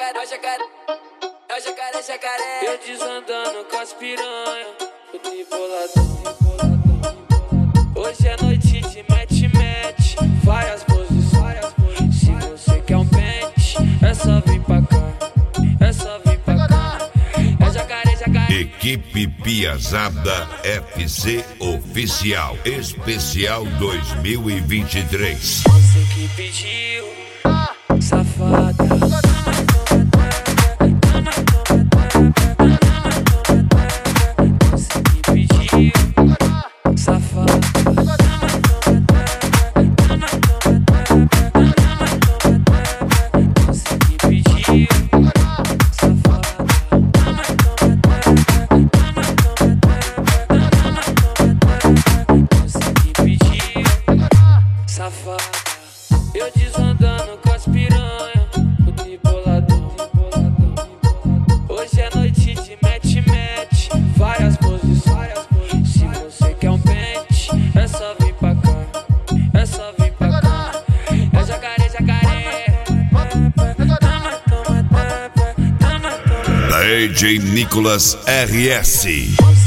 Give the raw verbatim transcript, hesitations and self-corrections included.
jacaré, jacaré, jacaré, jacaré. Eu desandando com as piranha, o triboladão. Hoje é noite de mete-mete, várias posições. Se você quer um pente, é só vir pra cá, é só vir pra cá. É jacaré, jacaré. Equipe Piazada F C Oficial Especial dois mil e vinte e três. Você que pediu, safada. Você que pediu, safada. Você que pediu, safada. Você que pediu, safada. Eu desandando com as piranha, o triboladão. Hoje é noite de mete-mete, várias posições. Se você quer um pente, é só vir pra cá, é só vir pra cá. É jacaré, jacaré. D J Nicolas R S.